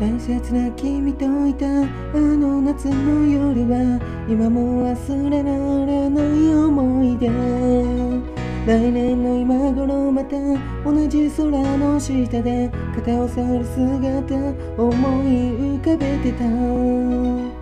大切な君といたあの夏の夜は今も忘れられない思い出。来年の今頃また同じ空の下で肩を触る姿思い浮かべてた。